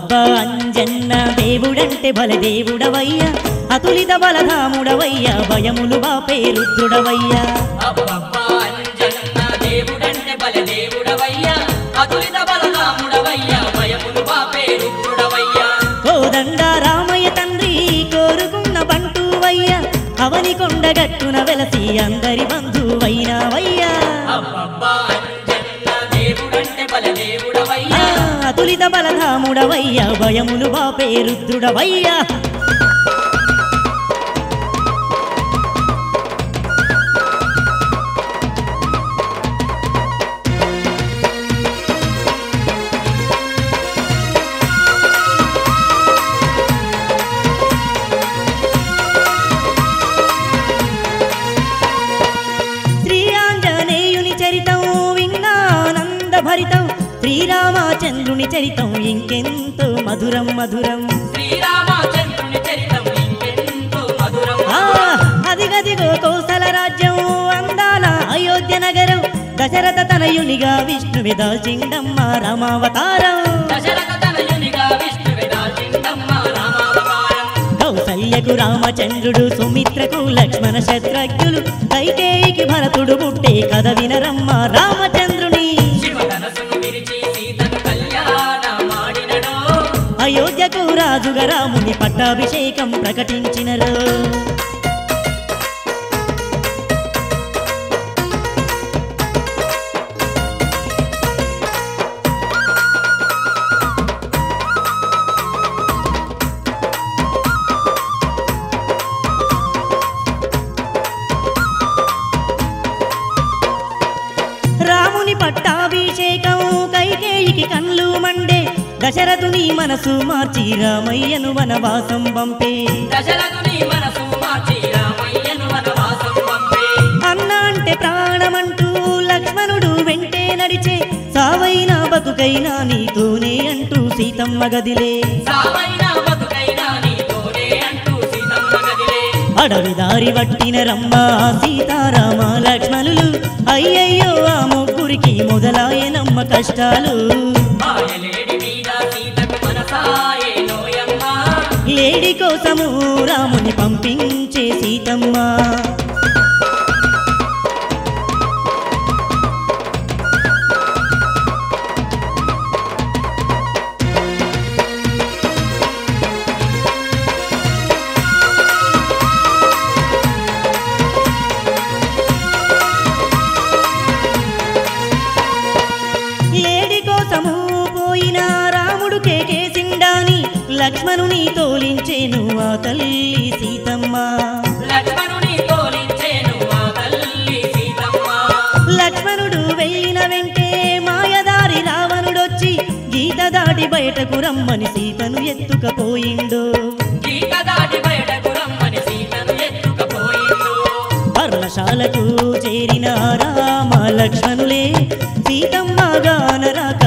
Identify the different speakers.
Speaker 1: అబ్బబ్బా అంజన్న దేవుడంటే బలదేవుడవయ్యా అతులిత బలధాముడవయ్యా భయములు బాపే రుద్రుడవయ్యా
Speaker 2: అబ్బబ్బా అంజన్న దేవుడంటే బలదేవుడవయ్యా అతులిత బలధాముడవయ్యా భయములు బాపే రుద్రుడవయ్యా
Speaker 1: కోదండ రామయ్య తండ్రి కోరుకున్న బంటువయ్యా అవని కొండగట్టున వెలసి అందరి బంధువైనావయ్యా
Speaker 2: అబ్బబ్బా అంజన్న దేవుడంటే బలదేవుడవయ్యా
Speaker 1: అతులిత బలధాముడవయ్యా భయములు బాపే రుద్రుడవయ్యా శ్రీ ఆంజనేయుని చరితం విన్నానంద భరితం శ్రీరామచంద్రుని చరితం ఇంకెంతో మధురం మధురం
Speaker 2: శ్రీరామచంద్రుని చరితం ఇంకెంతో మధురం
Speaker 1: అదిగదిగో కౌసల రాజ్యం అందాల అయోధ్య నగరం దశరథ తనయునిగా విష్ణువి దాల్చిండమ్మ రామావతారం
Speaker 2: దశరథ తనయునిగా విష్ణువే దాల్చిండమ్మ రామావతారం
Speaker 1: కౌసల్యకు రామచంద్రుడు సుమిత్రకు లక్ష్మణ శత్రుఘ్నులు కైకేయికి భరతుడు పుట్టే కథ వినరమ్మ రామచంద్రుని
Speaker 2: శివధనసును విరిచి సీతను కళ్యాణమాడినడో
Speaker 1: అయోధ్యకు రాజుగా రాముని పట్టాభిషేకం ప్రకటించినరు రాముని పట్టాభిషేకం కైకేయికి కళ్ళు మండే దశరథుని మనసు మార్చి రామయ్యను వనవాసం పంపే
Speaker 2: దశరథుని మనసు మార్చి రామయ్యను వనవాసం పంపే
Speaker 1: అన్న అంటే ప్రాణమంటూ లక్ష్మణుడు వెంటే నడిచే సావైనా బతుకైనా నీతోనే అంటూ సీతమ్మ గదిలే
Speaker 2: సావైనా బతుకైనా నీతోనే అంటూ సీతమ్మ గదిలే
Speaker 1: అడవి దారి పట్టిన రమ్మ సీతారామ లక్ష్మణులు అయ్యయ్యో ఆ ముగ్గురికి మొదలాయనమ్మ కష్టాలు
Speaker 2: మాయలేడి మీద సీతకు మనసాయే నోయమ్మ
Speaker 1: లేడి కోసము రాముని పంపించే సీతమ్మ లేడి కోసము పోయిన రాముడు కేకేసిండాని లక్ష్మణుని తోలించేను ఆ తల్లి సీతమ్మ
Speaker 2: లక్ష్మణుని తోలించేను ఆ తల్లి సీతమ్మ
Speaker 1: లక్ష్మణుడు వెళ్ళిన వెంటే మాయదారి రావణుడొచ్చి గీత దాటి బయటకు రమ్మని సీతను ఎత్తుకపోయిండు
Speaker 2: గీత దాటి బయటకు రమ్మని సీతను ఎత్తుకపోయిండు
Speaker 1: పర్ణశాలకు చేరిన రామ లక్ష్మణులే సీతమ్మ గానరాక